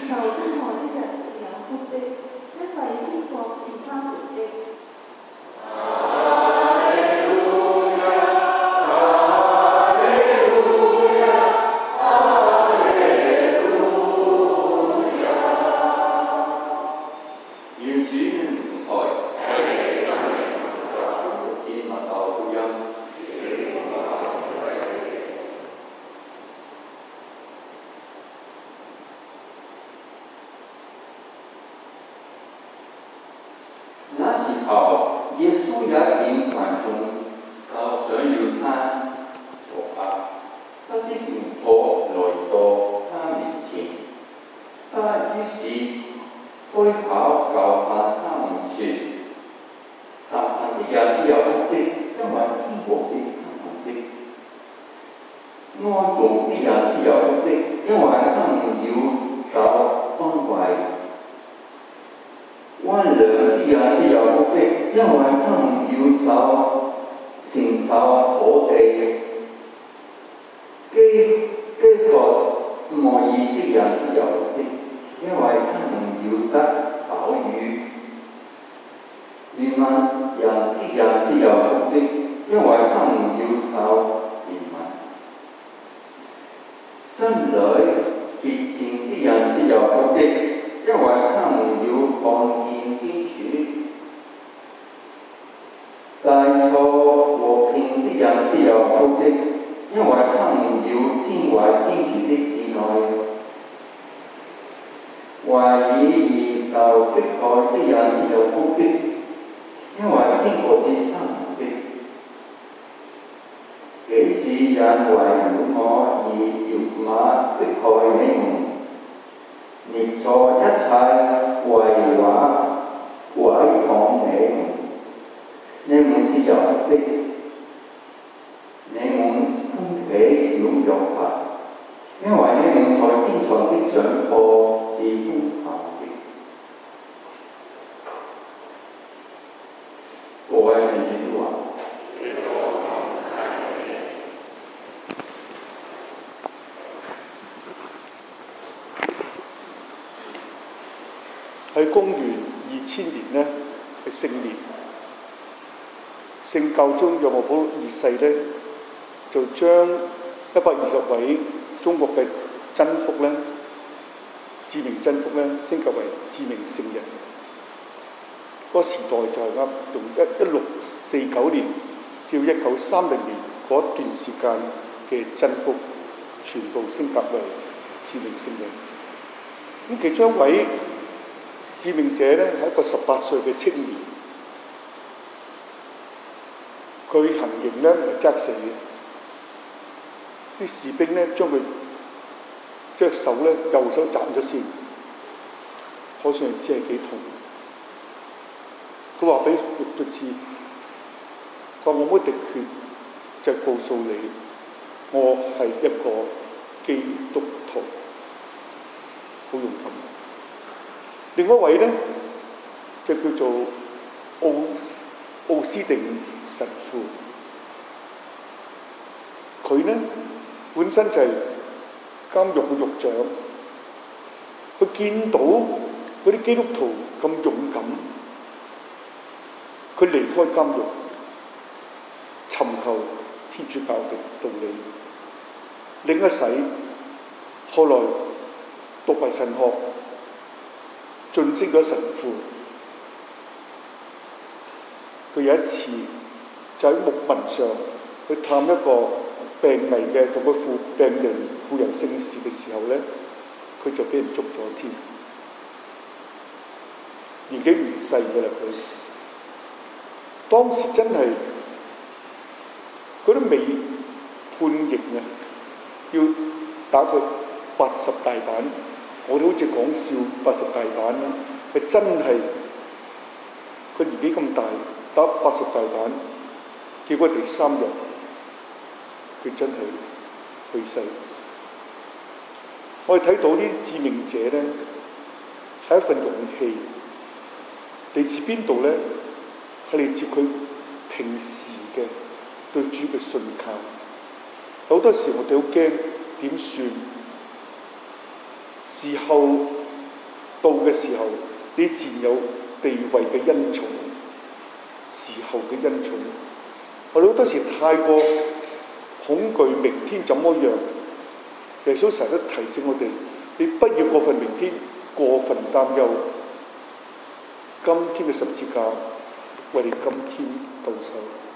受恩愛的人是有福的，因為天國是他們的。 那時候，耶穌也見群眾就想要餐坐下，他的門徒來到他面前，他於是開口教訓他們說：神貧的人是有福的，因為天國是他們的；哀慟的人是有福的，因為他們要受安慰；溫良的人是有福的，因為他們要承受土地；飢渴慕義的人是有福的，因為他們要得飽飫；憐憫人的人是有福的，因為他們要受憐憫；心裏潔淨的人是有福的，因為他們要看見天主；大錯和平的人是有福的，因為他們要稱為天主的子女；為義而受迫害的人是有福的，因為天國是他們的。幾時人為了我而辱罵迫害你們，捏造一切壞話毀謗你們，你們是有福的，你們歡喜踴躍吧，因為你們在天上的賞報是豐厚的。各位聖主的話。 喺公元2000年呢，係聖年，聖教宗若望保祿2世呢，就將120位中國嘅真福呢，知名真福呢，升級為知名聖人。嗰個時代就係啱用1649年至1930年嗰段時間嘅真福，全部升級為知名聖人。咁其中一位致命者呢，係一個18歲嘅青年，佢行刑呢，唔係側死嘅，啲士兵呢，將佢隻手呢，右手斬咗先，可想而知係幾痛。佢話俾獄卒知，佢話我冇敵決，就係告訴你，我係一個基督徒，好勇敢。另一位呢，就叫做奧斯定神父，佢呢本身就係監獄嘅獄長，佢見到嗰啲基督徒咁勇敢，佢離開監獄，尋求天主教嘅道理，領一洗，後來讀埋神學。晉升咗神父，佢有一次就喺牧民上去探一個病危嘅同佢病人傅油聖事嘅時候呢，佢就俾人捉咗添，年紀唔細嘅啦佢。當時真係佢都未判刑啊，要打佢80大板。我哋好似講笑80大板，佢真係佢年紀咁大打80大板，結果第3日佢真係去世。我哋睇到啲致命者呢，係一份勇氣，嚟自邊度呢？係嚟自佢平時嘅對主嘅信靠。好多時我哋好驚點算？事後到嘅時候，你自然有地位嘅恩寵，時候嘅恩寵。我哋好多時太過恐懼明天怎麼樣，耶穌成日都提醒我哋，你不要過分明天，過分擔憂。今天嘅十字架為你今天到手。